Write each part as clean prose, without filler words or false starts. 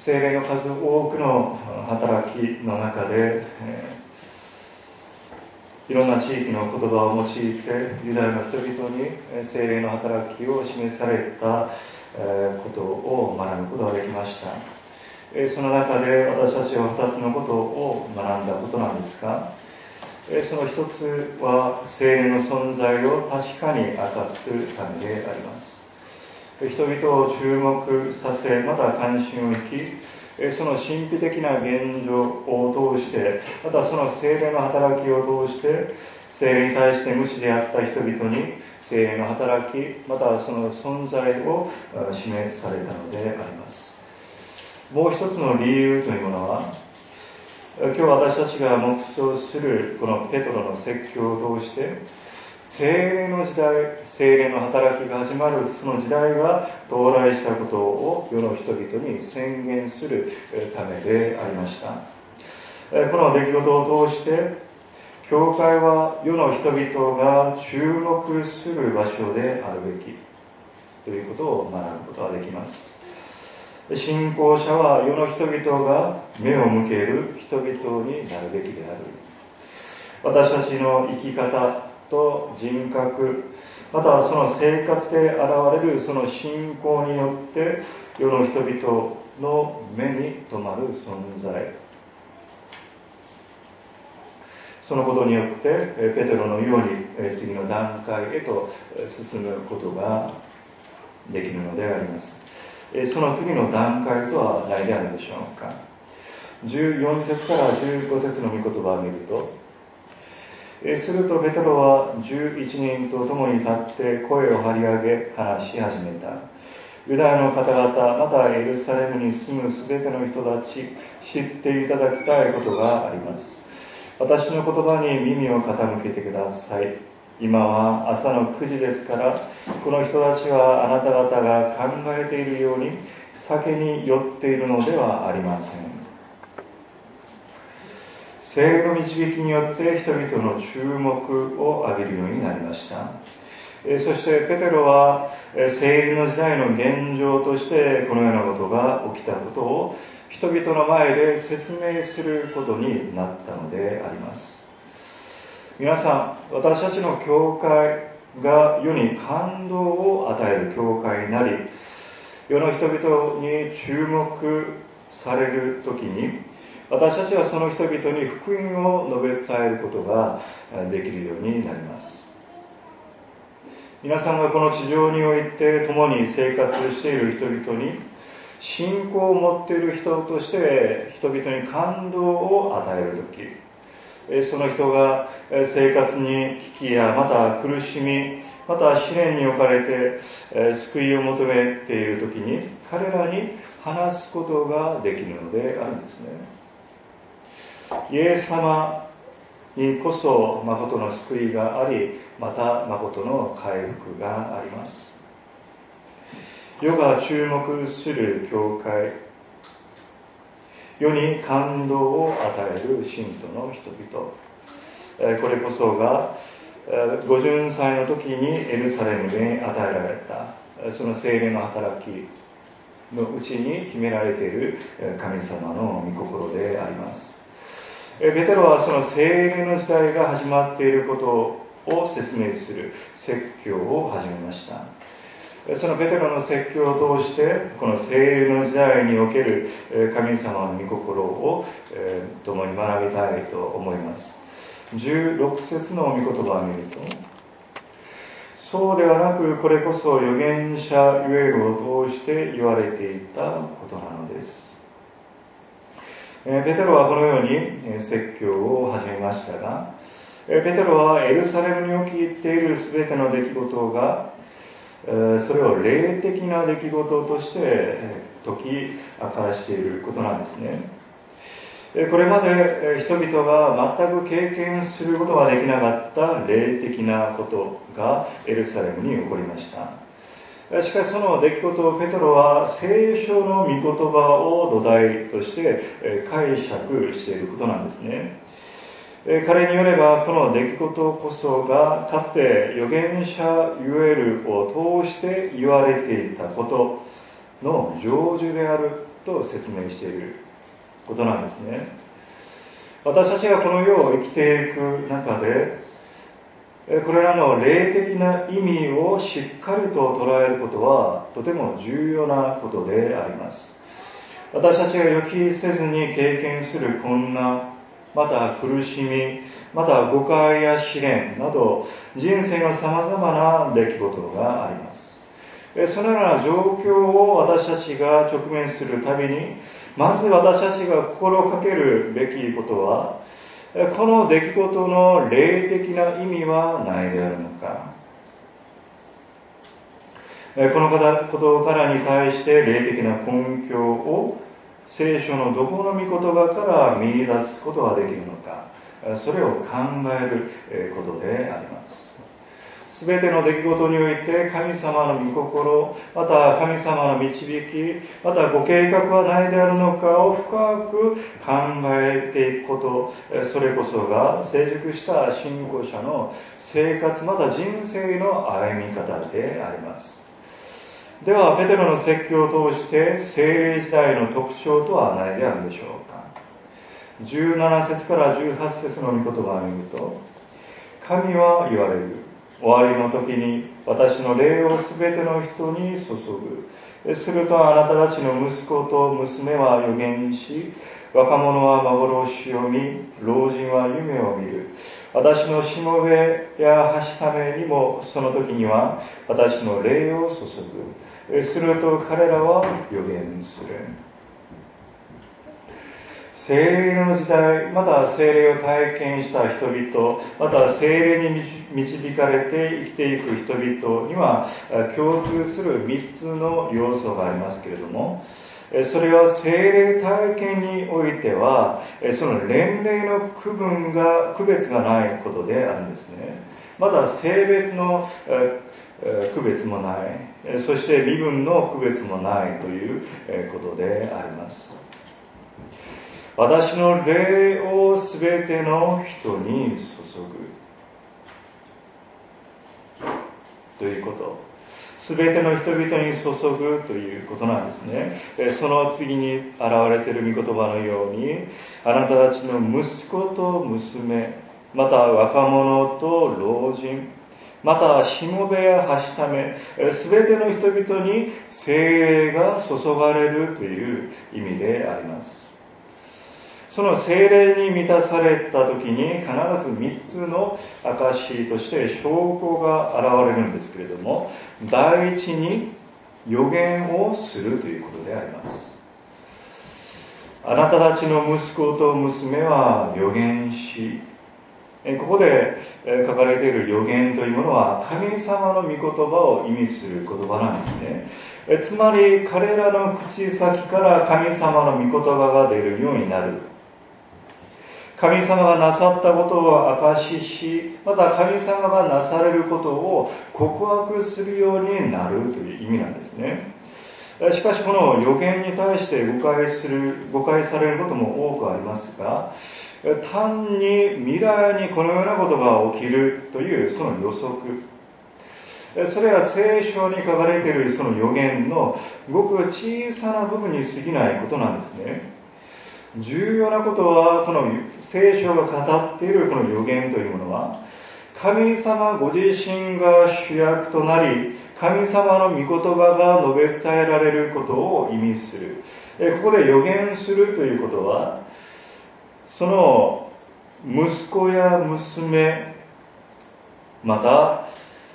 聖霊の数多くの働きの中で、いろんな地域の言葉を用いてユダヤの人々に聖霊の働きを示されたことを学ぶことができました。その中で私たちは2つのことを学んだことなんですが、その一つは聖霊の存在を確かに明かすためであります。人々を注目させ、また関心を引き、その神秘的な現状を通して、またその聖霊の働きを通して、聖霊に対して無知であった人々に聖霊の働き、またその存在を示されたのであります。もう一つの理由というものは、今日私たちが黙想するこのペトロの説教を通して、聖霊の時代、聖霊の働きが始まるその時代が到来したことを世の人々に宣言するためでありました。この出来事を通して、教会は世の人々が注目する場所であるべきということを学ぶことができます。信仰者は世の人々が目を向ける人々になるべきである。私たちの生き方と人格、またはその生活で現れるその信仰によって世の人々の目に留まる存在、そのことによってペテロのように次の段階へと進むことができるのであります。その次の段階とは何であるでしょうか。14節から15節の御言葉を見ると、するとペテロは11人と共に立って声を張り上げ話し始めた。ユダヤの方々、またエルサレムに住むすべての人たち、知っていただきたいことがあります。私の言葉に耳を傾けてください。今は朝の9時ですから、この人たちはあなた方が考えているように酒に酔っているのではありません。聖霊の導きによって人々の注目を浴びるようになりました。そしてペテロは聖霊の時代の現状としてこのようなことが起きたことを人々の前で説明することになったのであります。皆さん、私たちの教会が世に感動を与える教会になり、世の人々に注目されるときに、私たちはその人々に福音を述べ伝えることができるようになります。皆さんがこの地上において共に生活している人々に信仰を持っている人として人々に感動を与えるとき、その人が生活に危機やまた苦しみ、また試練に置かれて救いを求めているときに彼らに話すことができるのであるんですね。イエス様にこそ誠の救いがあり、また誠の回復があります。世が注目する教会、世に感動を与える信徒の人々、これこそが50歳の時にエルサレムで与えられたその聖霊の働きのうちに秘められている神様の御心であります。ペテロはその聖霊の時代が始まっていることを説明する説教を始めました。そのペテロの説教を通してこの聖霊の時代における神様の御心を共に学びたいと思います。16節の御言葉を見ると、そうではなくこれこそ預言者ユエルを通して言われていたことなのです。ペテロはこのように説教を始めましたが、ペテロはエルサレムに起きているすべての出来事がそれを霊的な出来事として解き明かしていることなんですね。これまで人々が全く経験することができなかった霊的なことがエルサレムに起こりました。しかしその出来事をペテロは聖書の御言葉を土台として解釈していることなんですね。彼によればこの出来事こそがかつて預言者ユエルを通して言われていたことの成就であると説明していることなんですね。私たちがこの世を生きていく中で、これらの霊的な意味をしっかりと捉えることはとても重要なことであります。私たちが予期せずに経験する困難、また苦しみ、また誤解や試練など人生の様々な出来事があります。そのような状況を私たちが直面するたびに、まず私たちが心がけるべきことは、この出来事の霊的な意味はないであるのか。この事柄に対して霊的な根拠を聖書のどこの御言葉から見出すことができるのか、それを考えることであります。すべての出来事において神様の御心、また神様の導き、またご計画はないであるのかを深く考えていくこと、それこそが成熟した信仰者の生活、また人生の歩み方であります。では、ペテロの説教を通して聖霊時代の特徴とは何であるでしょうか。17節から18節の御言葉を見ると、神は言われる。終わりの時に私の霊をすべての人に注ぐ。するとあなたたちの息子と娘は預言し、若者は幻を見、老人は夢を見る。私のしもべやはしためにもその時には私の霊を注ぐ。すると彼らは預言する。聖霊の時代、また聖霊を体験した人々、また聖霊に導かれて生きていく人々には共通する3つの要素がありますけれども、それは聖霊体験においてはその年齢の区別がないことであるんですね。また性別の区別もない、そして身分の区別もないということであります。私の霊をすべての人に注ぐということ、すべての人々に注ぐということなんですね。その次に現れている御言葉のように、あなたたちの息子と娘、また若者と老人、またしもべやはしため、すべての人々に聖霊が注がれるという意味であります。その聖霊に満たされた時に必ず3つの証として証拠が現れるんですけれども、第一に預言をするということであります。あなたたちの息子と娘は預言し、ここで書かれている預言というものは神様の御言葉を意味する言葉なんですね。つまり彼らの口先から神様の御言葉が出るようになる。神様がなさったことを証しし、また神様がなされることを告白するようになるという意味なんですね。しかしこの預言に対して誤解されることも多くありますが、単に未来にこのようなことが起きるというその予測、それは聖書に書かれているその預言のごく小さな部分に過ぎないことなんですね。重要なことは、この聖書が語っているこの預言というものは、神様ご自身が主役となり、神様の御言葉が述べ伝えられることを意味する。ここで預言するということは、その息子や娘、また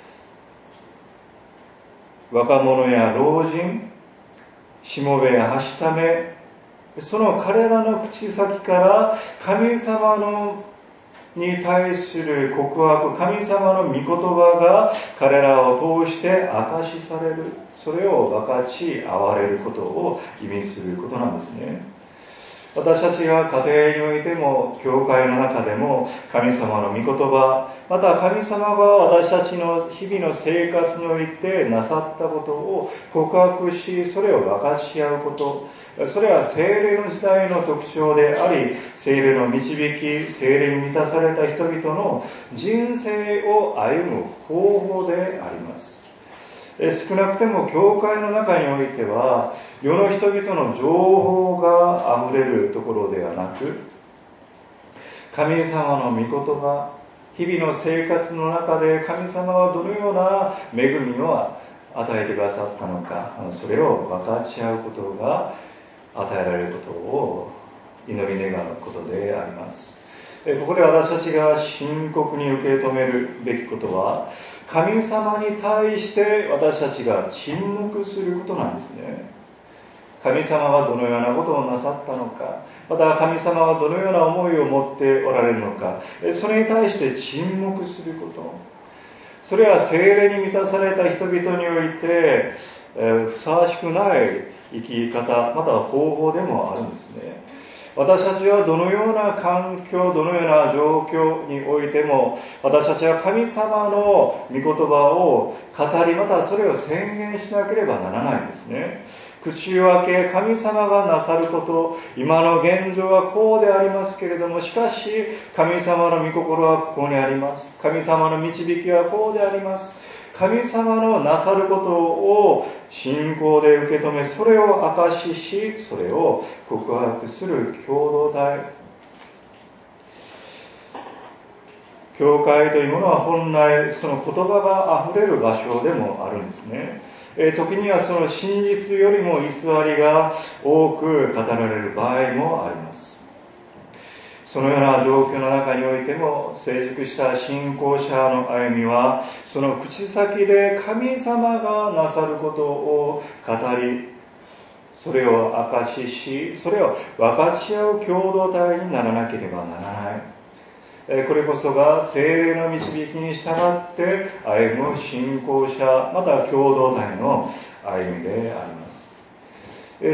若者や老人、しもべやはしため、その彼らの口先から神様に対する告白、神様の御言葉が彼らを通して明かしされる、それを分かち合われることを意味することなんですね。私たちが家庭においても教会の中でも神様の御言葉、また神様が私たちの日々の生活においてなさったことを告白し、それを分かち合うこと、それは聖霊の時代の特徴であり、聖霊の導き、聖霊に満たされた人々の人生を歩む方法であります。 少なくても教会の中においては世の人々の情報があふれるところではなく、神様の御言葉、日々の生活の中で神様はどのような恵みを与えてくださったのか、それを分かち合うことが与えられることを祈り願うことであります。ここで私たちが深刻に受け止めるべきことは、神様に対して私たちが沈黙することなんですね。神様はどのようなことをなさったのか、また神様はどのような思いを持っておられるのか、それに対して沈黙すること、それは聖霊に満たされた人々において、ふさわしくない生き方、または方法でもあるんですね。私たちはどのような環境、どのような状況においても、私たちは神様の御言葉を語り、またそれを宣言しなければならないんですね。口を開け、神様がなさること、今の現状はこうでありますけれども、しかし神様の御心はここにあります。神様の導きはこうであります。神様のなさることを信仰で受け止め、それを証しし、それを告白する共同体。教会というものは本来その言葉があふれる場所でもあるんですね。時にはその真実よりも偽りが多く語られる場合もあります。そのような状況の中においても、成熟した信仰者の歩みは、その口先で神様がなさることを語り、それを証しし、それを分かち合う共同体にならなければならない。これこそが聖霊の導きに従って歩む信仰者、また共同体の歩みであります。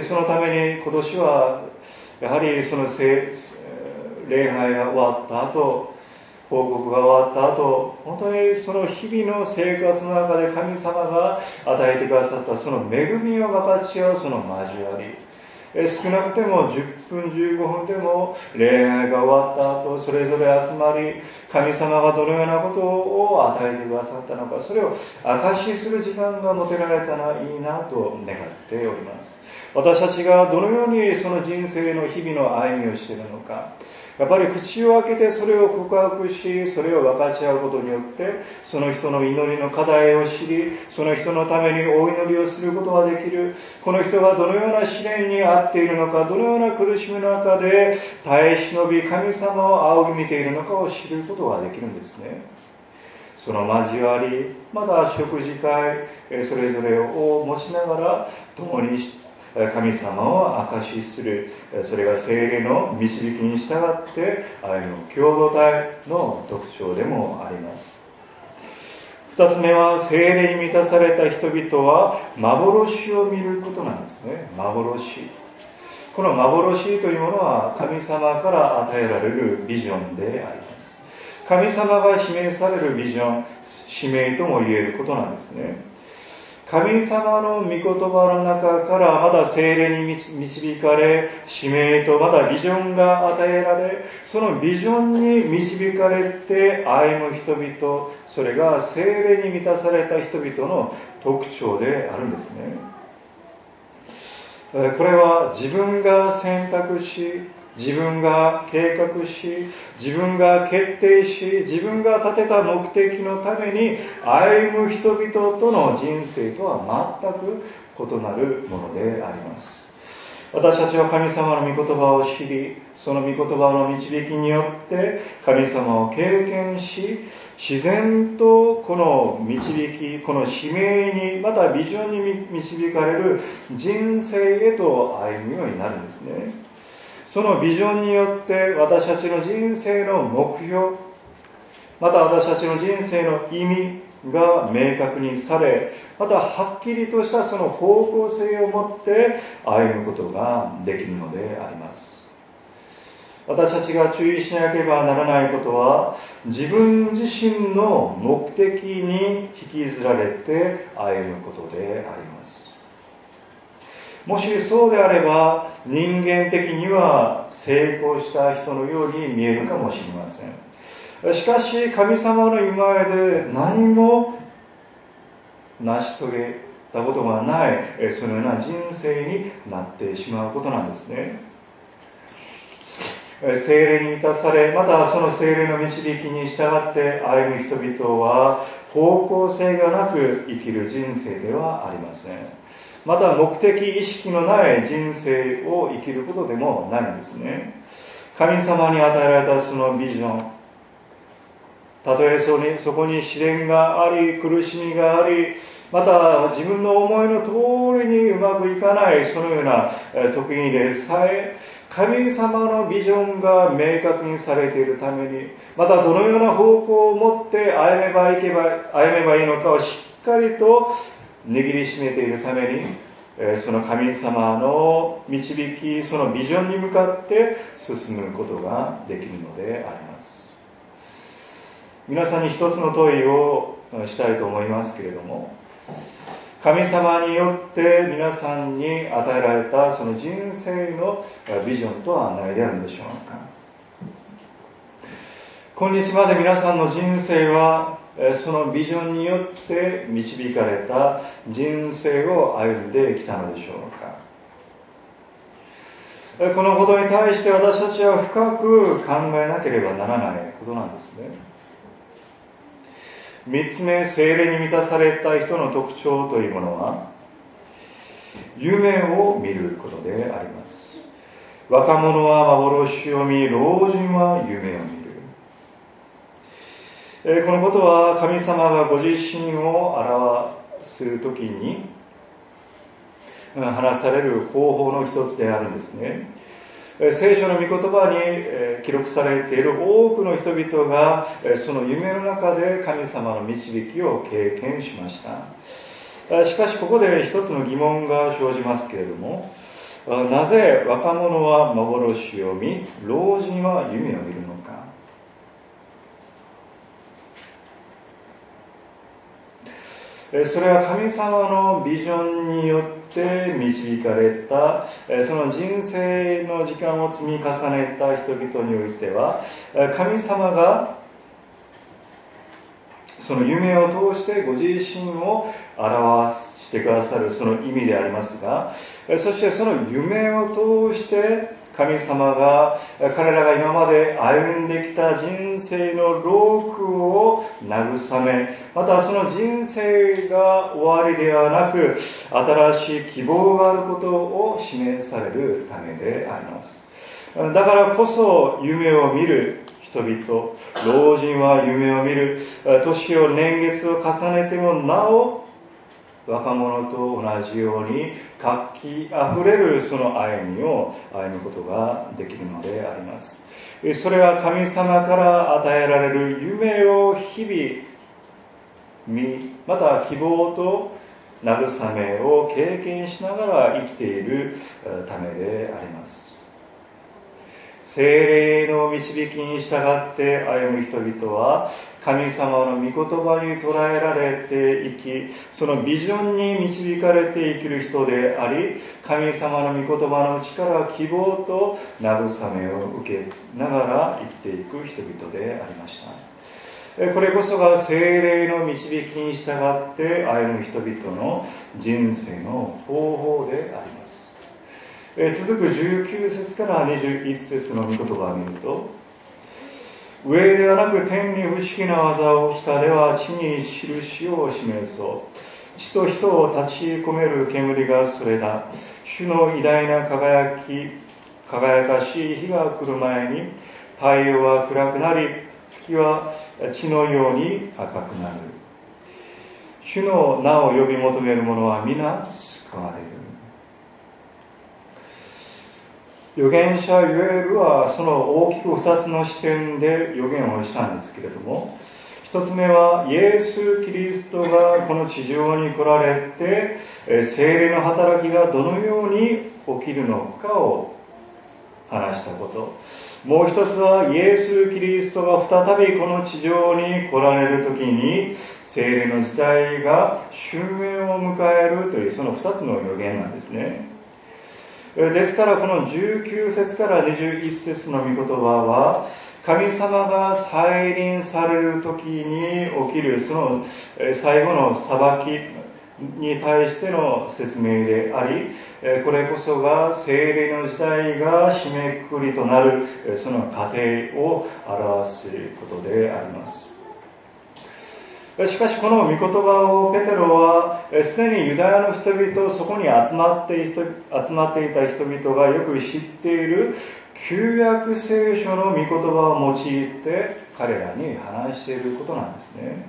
そのために今年はやはりその礼拝が終わった後、報告が終わった後、本当にその日々の生活の中で神様が与えてくださったその恵みを分かち合うその交わり、少なくても10分15分でも礼拝が終わった後、それぞれ集まり、神様がどのようなことを与えてくださったのか、それを証しする時間が持てられたらいいなと願っております。私たちがどのようにその人生の日々の歩みをしているのか、やっぱり口を開けてそれを告白し、それを分かち合うことによって、その人の祈りの課題を知り、その人のためにお祈りをすることができる。この人がどのような試練に遭っているのか、どのような苦しみの中で耐え忍び、神様を仰ぎ見ているのかを知ることができるんですね。その交わり、また食事会、それぞれを持ちながら共に神様を証しする、それが聖霊の導きに従って歩む共同体の特徴でもあります。二つ目は、聖霊に満たされた人々は幻を見ることなんですね。幻。この幻というものは神様から与えられるビジョンであります。神様が示されるビジョン、使命とも言えることなんですね。神様の御言葉の中からまた聖霊に導かれ、使命とまたビジョンが与えられ、そのビジョンに導かれて歩む人々、それが聖霊に満たされた人々の特徴であるんですね。これは自分が選択し、自分が計画し、自分が決定し、自分が立てた目的のために歩む人々との人生とは全く異なるものであります。私たちは神様の御言葉を知り、その御言葉の導きによって神様を経験し、自然とこの導き、この使命に、またビジョンに導かれる人生へと歩むようになるんですね。そのビジョンによって私たちの人生の目標、また私たちの人生の意味が明確にされ、またはっきりとしたその方向性を持って歩むことができるのであります。私たちが注意しなければならないことは、自分自身の目的に引きずられて歩むことであります。もしそうであれば、人間的には成功した人のように見えるかもしれません。しかし、神様の御前で何も成し遂げたことがない、そのような人生になってしまうことなんですね。聖霊に満たされ、またその聖霊の導きに従って歩む人々は方向性がなく生きる人生ではありません。また目的意識のない人生を生きることでもないんですね。神様に与えられたそのビジョン、たとえそこに試練があり、苦しみがあり、また自分の思いの通りにうまくいかない、そのような時にでさえ、神様のビジョンが明確にされているために、またどのような方向を持って歩めばいいのかをしっかりと握りしめているために、その神様の導き、そのビジョンに向かって進むことができるのであります。皆さんに一つの問いをしたいと思いますけれども、神様によって皆さんに与えられたその人生のビジョンとは何であるのでしょうか。今日まで皆さんの人生はそのビジョンによって導かれた人生を歩んできたのでしょうか。このことに対して私たちは深く考えなければならないことなんですね。三つ目、聖霊に満たされた人の特徴というものは、夢を見ることであります。若者は幻を見、老人は夢を見る。このことは神様がご自身を表すときに話される方法の一つであるんですね。聖書の御言葉に記録されている多くの人々がその夢の中で神様の導きを経験しました。しかしここで一つの疑問が生じますけれども、なぜ若者は幻を見、老人は夢を見るのか。それは神様のビジョンによって導かれた、その人生の時間を積み重ねた人々においては、神様がその夢を通してご自身を表してくださるその意味でありますが、そしてその夢を通して神様が彼らが今まで歩んできた人生の労苦を慰め、またその人生が終わりではなく新しい希望があることを示されるためであります。だからこそ夢を見る人々、老人は夢を見る、年を年月を重ねてもなお若者と同じように活気あふれるその歩みを歩むことができるのであります。それは神様から与えられる夢を日々見、また希望と慰めを経験しながら生きているためであります。聖霊の導きに従って歩む人々は神様の御言葉に捉えられて生き、そのビジョンに導かれて生きる人であり、神様の御言葉の力、希望と慰めを受けながら生きていく人々でありました。これこそが聖霊の導きに従って歩む人々の人生の方法であります。続く19節から21節の御言葉を見ると、上ではなく天に不思議な技を下では地に印を示そう。地と人を立ち込める煙がそれだ。主の偉大な輝かしい日が来る前に、太陽は暗くなり、月は血のように赤くなる。主の名を呼び求める者は皆救われる。預言者ヨエルはその大きく2つの視点で預言をしたんですけれども、1つ目はイエス・キリストがこの地上に来られて聖霊の働きがどのように起きるのかを話したこと。もう一つはイエス・キリストが再びこの地上に来られる時に聖霊の時代が終焉を迎えるというその2つの預言なんですね。ですからこの19節から21節の御言葉は、神様が再臨される時に起きるその最後の裁き、 に対しての説明であり、これこそが聖霊の時代が締めくくりとなるその過程を表すことであります。しかしこの御言葉をペテロはすでにユダヤの人々、そこに集まっていた人々がよく知っている旧約聖書の御言葉を用いて彼らに話していることなんですね。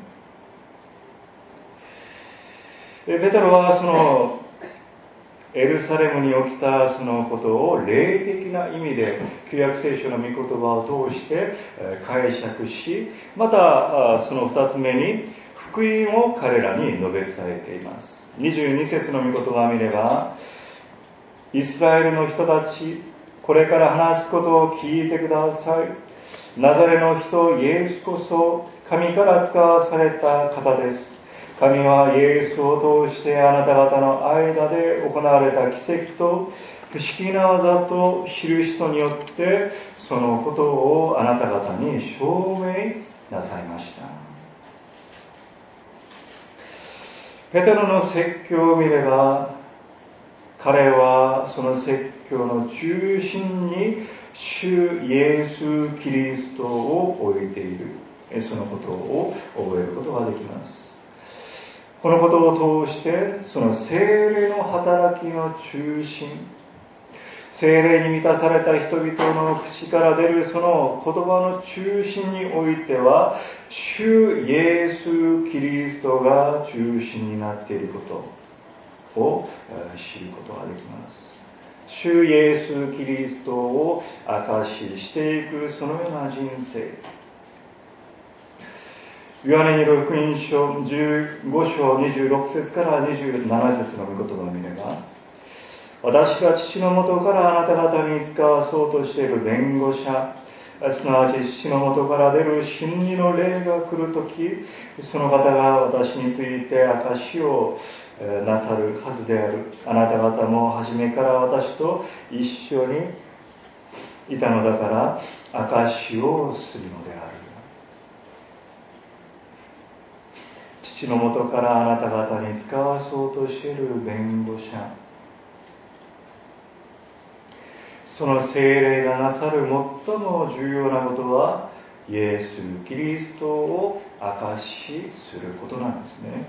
ペテロはそのエルサレムに起きたそのことを霊的な意味で旧約聖書の御言葉を通して解釈し、またその二つ目に福音を彼らに述べ伝えています。22節の御言葉を見れば、イスラエルの人たち、これから話すことを聞いてください。ナザレの人イエスこそ神から使わされた方です。神はイエスを通してあなた方の間で行われた奇跡と不思議な技と印とによってそのことをあなた方に証明なさいました。ペテロの説教を見れば、彼はその説教の中心に主イエス・キリストを置いている、そのことを覚えることができます。このことを通してその聖霊の働きの中心、聖霊に満たされた人々の口から出るその言葉の中心においては、主イエス・キリストが中心になっていることを知ることができます。主イエス・キリストを証ししていくそのような人生。ヨハネによる福音書15章26節から27節の御言葉を見れば、私が父の元からあなた方に使わそうとしている弁護者、すなわち父の元から出る真理の霊が来るとき、その方が私について証しをなさるはずである。あなた方も初めから私と一緒にいたのだから証しをするのである。父の元からあなた方に使わそうとしている弁護者、その聖霊がなさる最も重要なことはイエス・キリストを証しすることなんですね。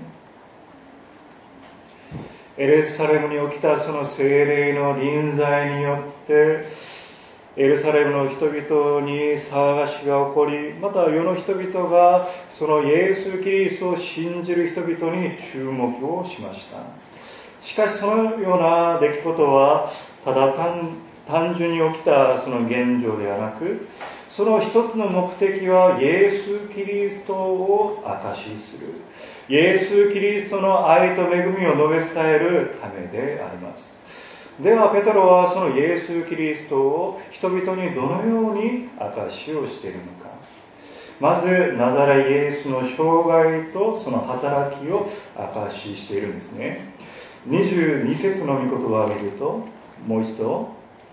エルサレムに起きたその聖霊の臨在によってエルサレムの人々に騒がしが起こり、また世の人々がそのイエス・キリストを信じる人々に注目をしました。しかしそのような出来事はただ単純に起きたその現状ではなく、その一つの目的はイエス・キリストを証しする、イエス・キリストの愛と恵みを述べ伝えるためであります。ではペテロはそのイエス・キリストを人々にどのように証しをしているのか。まずナザレイエスの生涯とその働きを証ししているんですね。22節の御言葉を見ると、もう一度、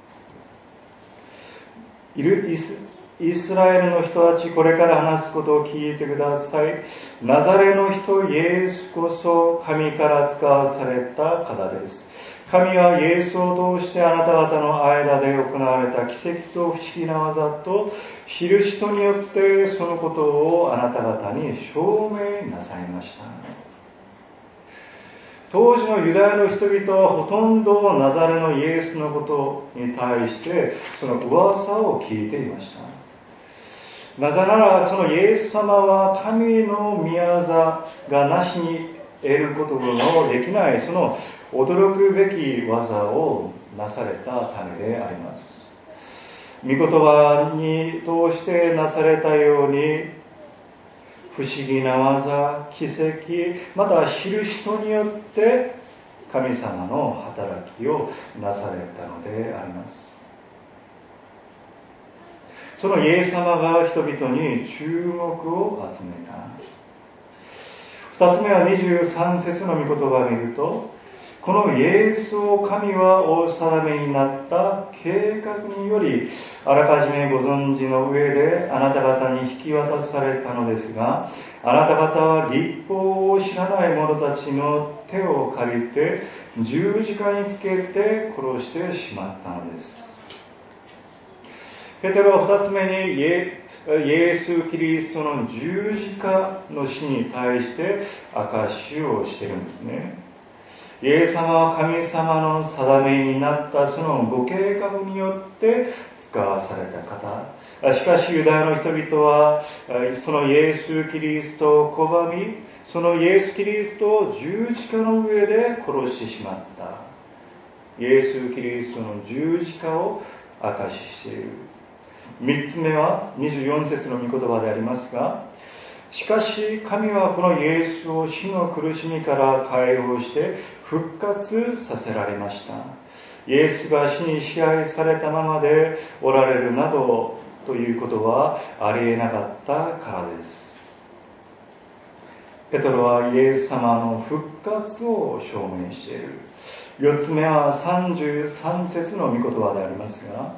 イスラエルの人たち、これから話すことを聞いてください。ナザレの人イエスこそ神から使わされた方です。神はイエスを通してあなた方の間で行われた奇跡と不思議な技と印とによってそのことをあなた方に証明なさいました。当時のユダヤの人々はほとんどナザレのイエスのことに対してその噂を聞いていました。なぜならそのイエス様は神の御業がなしに得ることのできないその驚くべき技をなされたためであります。御言葉に通してなされたように不思議な技、奇跡、また印とによって神様の働きをなされたのであります。そのイエス様が人々に注目を集めた。二つ目は23節の御言葉を見ると、このイエスを神はお定めになった計画によりあらかじめご存知の上であなた方に引き渡されたのですが、 あなた方は律法を知らない者たちの手を借りて十字架につけて殺してしまったのです。ペテロは2つ目にイエス・キリストの十字架の死に対して証しをしているんですね。イエス様は神様の定めになったそのご計画によって使わされた方。しかしユダヤの人々はそのイエス・キリストを拒み、そのイエス・キリストを十字架の上で殺してしまった。イエス・キリストの十字架を証ししている。3つ目は24節の御言葉でありますが、しかし神はこのイエスを死の苦しみから解放して復活させられました。イエスが死に支配されたままでおられるなどということはありえなかったからです。ペトロはイエス様の復活を証明している。4つ目は33節の御言葉でありますが、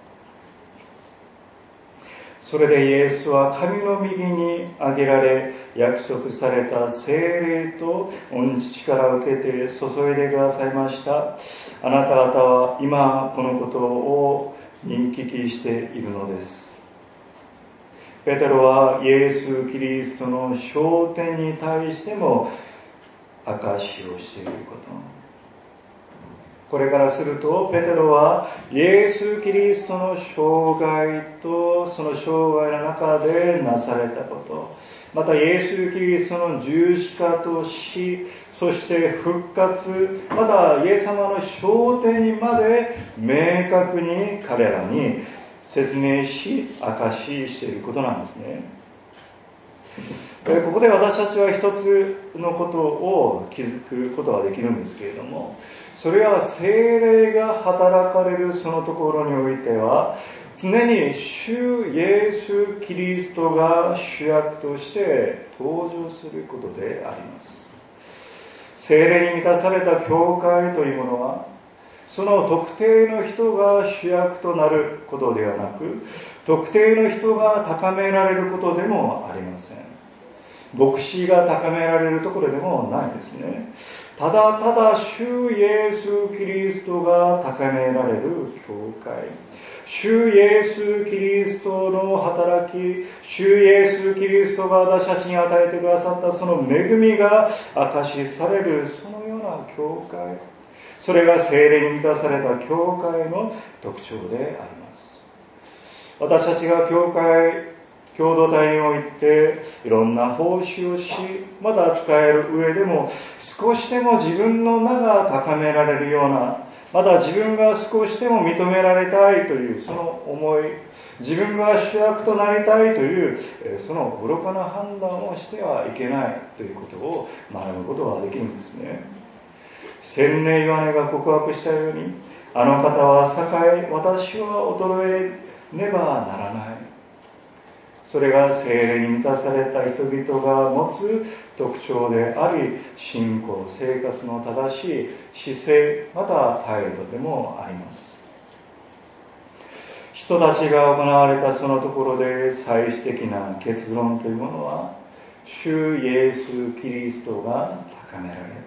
それでイエスは神の右に挙げられ、約束された聖霊と御父から受けて注いでくださいました。あなた方は今このことを見聞きしているのです。ペテロはイエス・キリストの昇天に対しても証しをしていること。これからすると、ペテロはイエス・キリストの生涯とその生涯の中でなされたこと、またイエス・キリストの十字架と死、そして復活、またイエス様の昇天にまで明確に彼らに説明し、証ししていることなんですね。ここで私たちは一つのことを気づくことができるんですけれども、それは聖霊が働かれるそのところにおいては、常に主イエス・キリストが主役として登場することであります。聖霊に満たされた教会というものは、その特定の人が主役となることではなく、特定の人が高められることでもありません。牧師が高められるところでもないですね。ただただ主イエス・キリストが高められる教会、主イエス・キリストの働き、主イエス・キリストが私たちに与えてくださったその恵みが証しされるそのような教会、それが聖霊に満たされた教会の特徴であります。私たちが教会共同体においていろんな奉仕をし、また使える上でも少しでも自分の名が高められるような、また自分が少しでも認められたいというその思い、自分が主役となりたいというその愚かな判断をしてはいけないということを学ぶことができるんですね。洗礼ヨハネが告白したように、あの方は栄え、私は衰えねばならない。それが聖霊に満たされた人々が持つ特徴であり、信仰生活の正しい姿勢、また態度でもあります。人たちが行われたそのところで最終的な結論というものは、主イエス・キリストが高められた。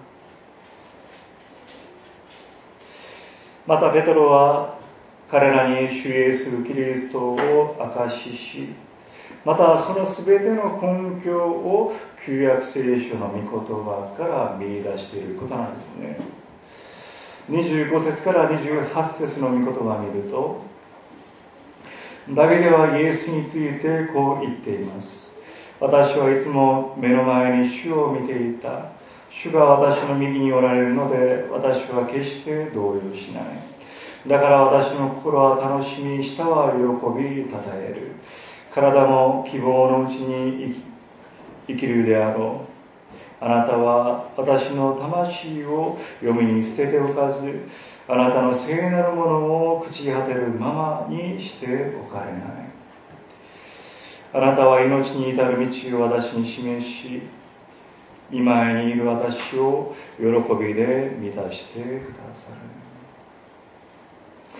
またペテロは彼らに主イエス・キリストを証しし、またその全ての根拠を旧約聖書の御言葉から見出していることなんですね。25節から28節の御言葉を見ると、ダビデはイエスについてこう言っています。私はいつも目の前に主を見ていた。主が私の右におられるので、私は決して動揺しない。だから私の心は楽しみ、舌は喜びたたえる。体も希望のうちに生きるであろう。あなたは私の魂を読みに捨てておかず、あなたの聖なるものを朽ち果てるままにしておかれない。あなたは命に至る道を私に示し、御前にいる私を喜びで満たしてくださる。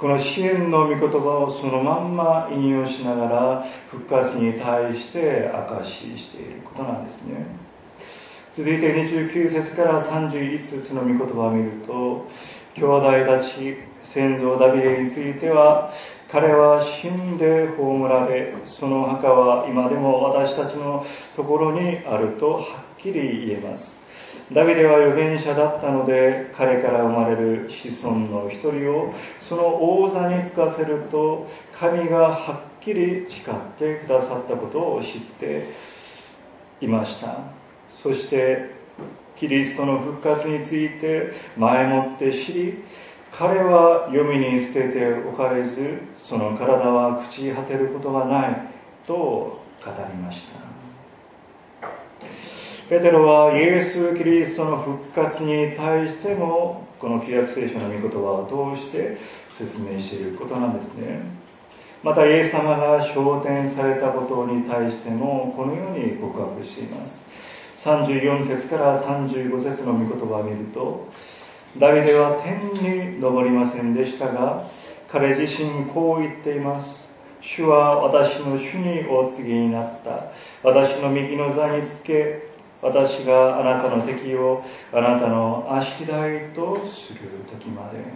この支援の御言葉をそのまんま引用しながら復活に対して証ししていることなんですね。続いて29節から31節の御言葉を見ると、兄弟たち、先祖ダビデについては、彼は死んで葬られ、その墓は今でも私たちのところにあるとはっきり言えます。ダビデは預言者だったので、彼から生まれる子孫の一人をその王座につかせると、神がはっきり誓ってくださったことを知っていました。そしてキリストの復活について前もって知り、彼は黄泉に捨てておかれず、その体は朽ち果てることがないと語りました。ペテロはイエス・キリストの復活に対しても、この旧約聖書の御言葉を通して説明していることなんですね。またイエス様が昇天されたことに対してもこのように告白しています。34節から35節の御言葉を見ると、ダビデは天に昇りませんでしたが、彼自身こう言っています。主は私の主にお告げになった。私の右の座につけ、私があなたの敵をあなたの足台とする時まで。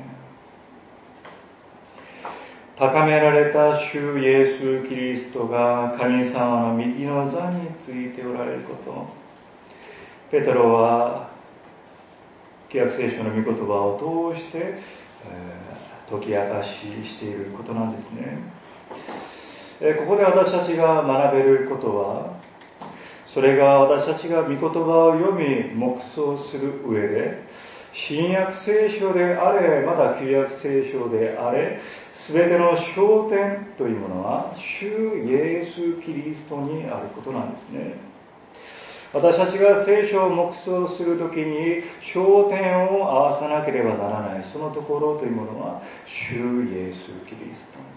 高められた主イエス・キリストが神様の右の座についておられること、ペテロは旧約聖書の御言葉を通して解き明かししていることなんですね。ここで私たちが学べることは、それが私たちが御言葉を読み黙想する上で、新約聖書であれ、また旧約聖書であれ、すべての焦点というものは主イエス・キリストにあることなんですね。私たちが聖書を黙想するときに焦点を合わさなければならない、そのところというものは主イエス・キリスト。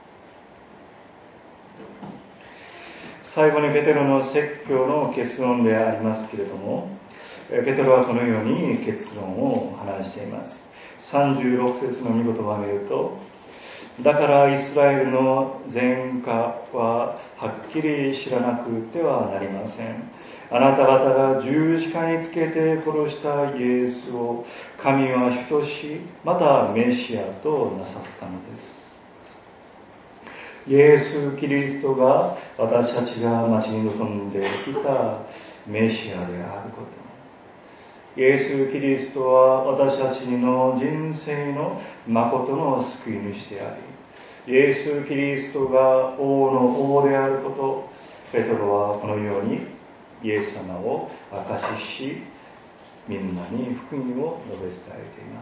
最後にペテロの説教の結論でありますけれども、ペテロはこのように結論を話しています。36節の御言葉を見ると、だからイスラエルの前科ははっきり知らなくてはなりません。あなた方が十字架につけて殺したイエスを神は主とし、またメシアとなさったのです。イエス・キリストが私たちが待ち望んできたメシアであること。イエス・キリストは私たちの人生の誠の救い主であり、イエス・キリストが王の王であること、ペテロはこのようにイエス様を証しし、みんなに福音を述べ伝えています。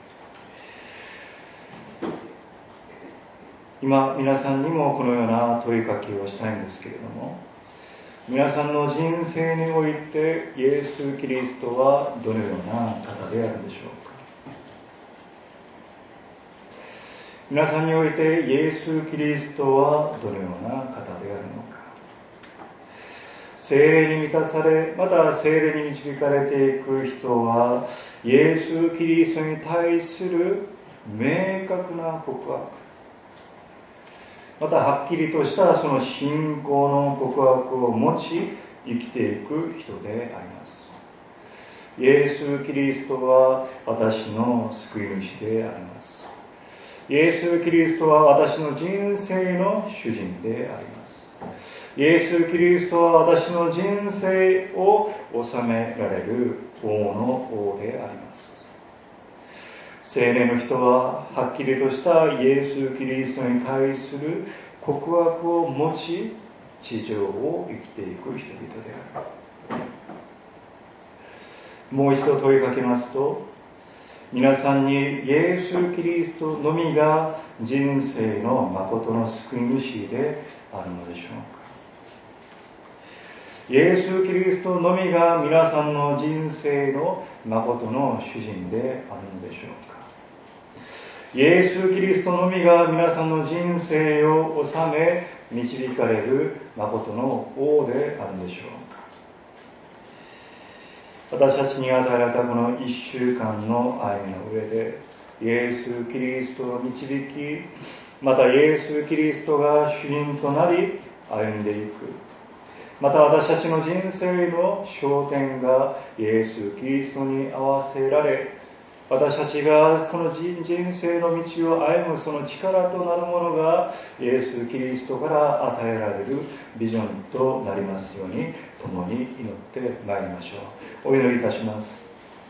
今皆さんにもこのような問いかけをしたいんですけれども、皆さんの人生においてイエス・キリストはどのような方であるでしょうか。皆さんにおいてイエス・キリストはどのような方であるのか。聖霊に満たされ、また聖霊に導かれていく人はイエス・キリストに対する明確な告白、またはっきりとしたその信仰の告白を持ち生きていく人であります。イエス・キリストは私の救い主であります。イエス・キリストは私の人生の主人であります。イエス・キリストは私の人生を治められる王の王であります。聖霊の人ははっきりとしたイエス・キリストに対する告白を持ち地上を生きていく人々である。もう一度問いかけますと、皆さんにイエス・キリストのみが人生の誠の救い主であるのでしょうか。イエス・キリストのみが皆さんの人生の誠の主人であるのでしょうか。イエス・キリストのみが皆さんの人生を治め導かれる誠の王であるでしょうか。私たちに与えられたこの1週間の歩みの上で、 イエス・キリストを導き、またイエス・キリストが主人となり歩んでいく。また私たちの人生の焦点がイエス・キリストに合わせられ、私たちがこの人生の道を歩むその力となるものがイエス・キリストから与えられるビジョンとなりますように共に祈ってまいりましょう。お祈りいたします。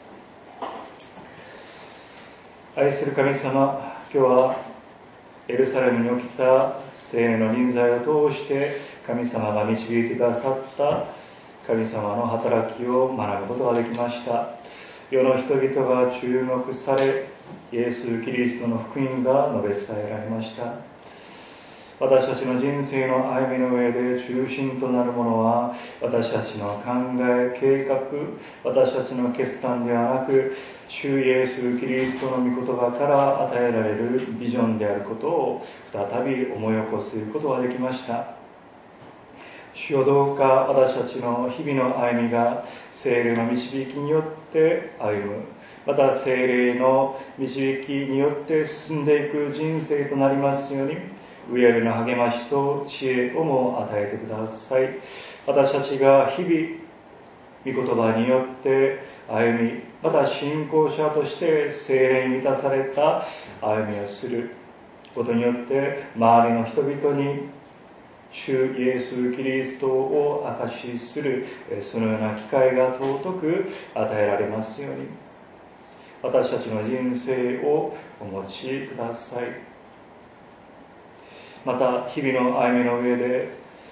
愛する神様、今日はエルサレムに起きた聖霊の臨在を通して神様が導いてくださった神様の働きを学ぶことができました。世の人々が注目され、イエス・キリストの福音が述べ伝えられました。私たちの人生の歩みの上で中心となるものは、私たちの考え、計画、私たちの決断ではなく、主イエス・キリストの御言葉から与えられるビジョンであることを再び思い起こすことができました。主よ、どうか私たちの日々の歩みが聖霊の導きによって歩む、また聖霊の導きによって進んでいく人生となりますように、上よりの励ましと知恵をも与えてください。私たちが日々御言葉によって歩み、また信仰者として聖霊に満たされた歩みをすることによって、周りの人々に主イエス・キリストを証しする、そのような機会が尊く与えられますように、私たちの人生をお持ちください。また日々の歩みの上で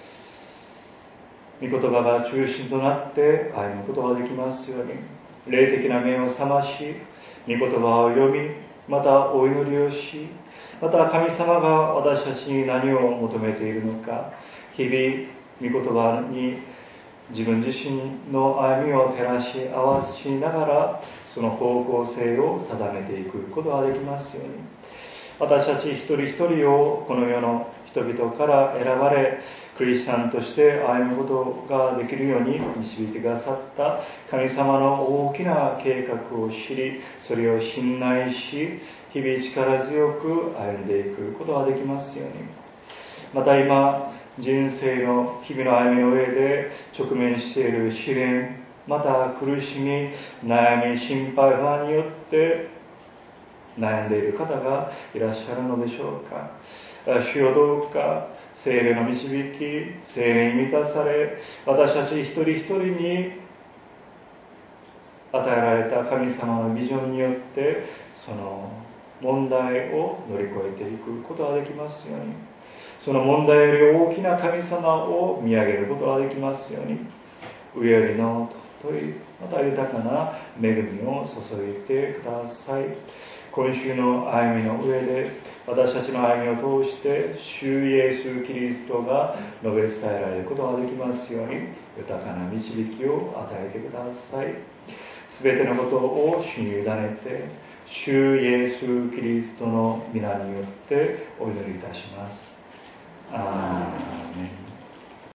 御言葉が中心となって歩むことができますように、霊的な目を覚まし、御言葉を読み、またお祈りをし、また神様が私たちに何を求めているのか、日々御言葉に自分自身の歩みを照らし合わしながら、その方向性を定めていくことができますように、私たち一人一人をこの世の人々から選ばれ、クリスチャンとして歩むことができるように導いてくださった神様の大きな計画を知り、それを信頼し、日々力強く歩んでいくことができますように、また今人生の日々の歩みの上で直面している試練、また苦しみ、悩み、心配、不安によって悩んでいる方がいらっしゃるのでしょうか。主よ、どうか聖霊の導き、聖霊に満たされ、私たち一人一人に与えられた神様のビジョンによってその問題を乗り越えていくことができますように、その問題より大きな神様を見上げることができますように、上よりの尊いまた豊かな恵みを注いでください。今週の歩みの上で、私たちの歩みを通して主イエス・キリストが述べ伝えられることができますように、豊かな導きを与えてください。すべてのことを主に委ねて、主イエス・キリストの皆によってお祈りいたします。アーメン。